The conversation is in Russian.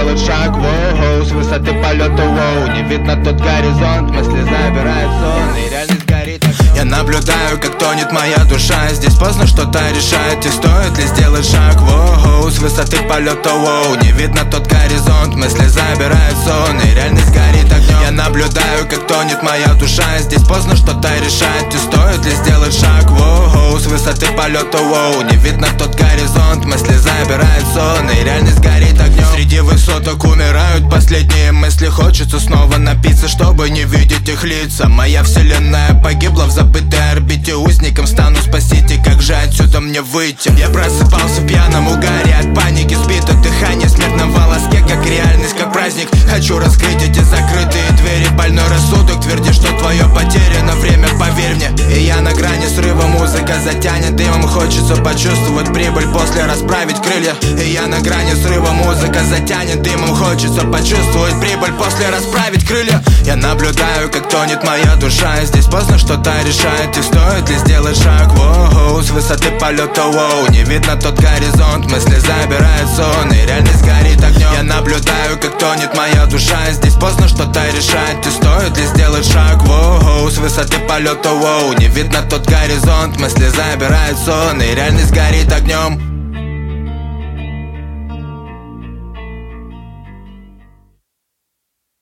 сделать шаг, воу, с высоты полета, воу. Не видно тот горизонт, мысли забирает сон, и реальность горит огнем. Я наблюдаю, как тонет моя душа. Здесь поздно что-то решать, и стоит ли сделать шаг, воу, с высоты полета, воу. Не видно тот горизонт, мысли забирают сон, и реальность горит огнем. Я наблюдаю, как тонет моя душа. Здесь поздно что-то решать, и стоит ли сделать шаг, воу, с высоты полета, воу. Не видно тот горизонт, мысли забирают сон, и реальность горит огнем. Среди высоток умирают последние мысли. Хочется снова напиться, чтобы не видеть их лица. Моя вселенная погибла в забытой орбите. Узником стану, спасите, как же отсюда мне выйти? Я просыпался в пьяном угаре, от паники сбито дыхание, смерть на волоске, как реальность, как праздник. Хочу раскрыть эти закрытые двери. Больной рассудок твердит, что твое потеряно время, поверь мне. И я на грани срыва, музыка затянет дымом. Хочется почувствовать прибыль, после расправить крылья. И я на грани срыва, музыка затянет дымом. Хочется почувствовать прибыль, после расправить крылья. Я наблюдаю, как тонет моя душа. Здесь поздно что-то решать, и стоит ли сделать шаг, воу, с высоты полета, воу. Не видно тот горизонт, мысли забирают сон, и реальность горит огнем. Я наблюдаю, как тонет моя душа. Здесь поздно что-то решать, и стоит ли сделать шаг, воу, с высоты полета, воу. Не видно тот горизонт, мысли забирают сон, и реальность горит огнем.